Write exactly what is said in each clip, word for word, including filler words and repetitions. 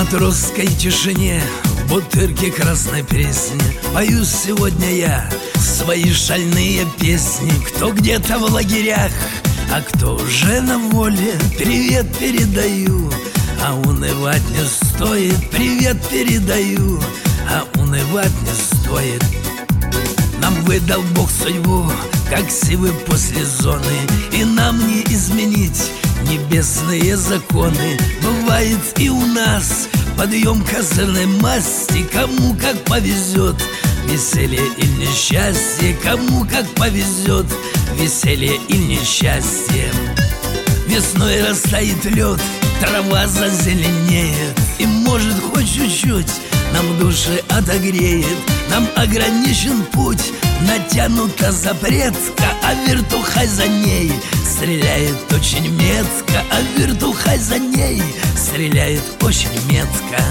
матросской тишине, в бутырке красной пресни пою сегодня я свои шальные песни. Кто где-то в лагерях, а кто уже на воле, привет передаю, а унывать не стоит. Привет передаю, а унывать не стоит. Нам выдал Бог судьбу, как сивы после зоны, и нам не изменить небесные законы. Бывает и у нас подъем козырной масти, кому как повезет, веселье или несчастье, кому как повезет, веселье или несчастье. Весной растает лед, трава зазеленеет, и может хоть чуть-чуть нам души отогреет. Нам ограничен путь, натянута запретка, а вертухай за ней стреляет очень метко, а вертухай за ней стреляет очень метко.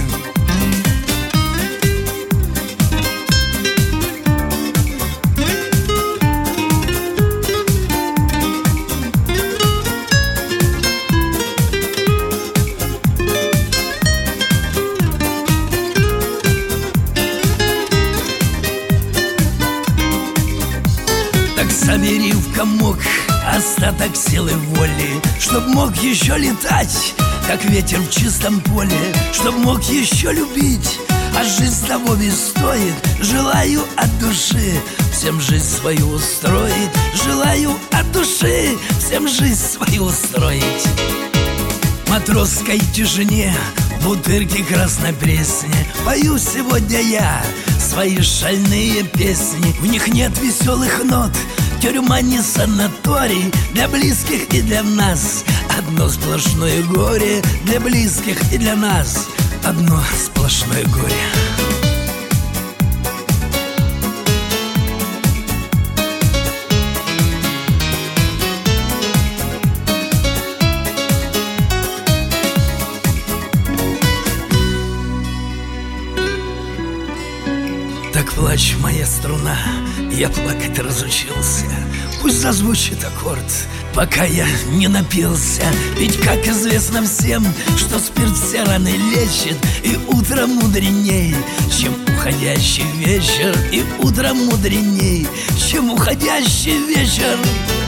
Так собери в комок остаток силы воли, чтоб мог еще летать, как ветер в чистом поле, чтоб мог еще любить, а жизнь того ведь стоит. Желаю от души всем жизнь свою устроить, желаю от души всем жизнь свою устроить. В матросской тишине, в бутырке красной пресни пою сегодня я свои шальные песни. В них нет веселых нот, тюрьма не санаторий, для близких и для нас одно сплошное горе. Для близких и для нас одно сплошное горе. Так плачь, моя струна, я плакать разучился. Пусть зазвучит аккорд, пока я не напился. Ведь, как известно всем, что спирт все раны лечит, и утро мудреней, чем уходящий вечер, и утро мудреней, чем уходящий вечер.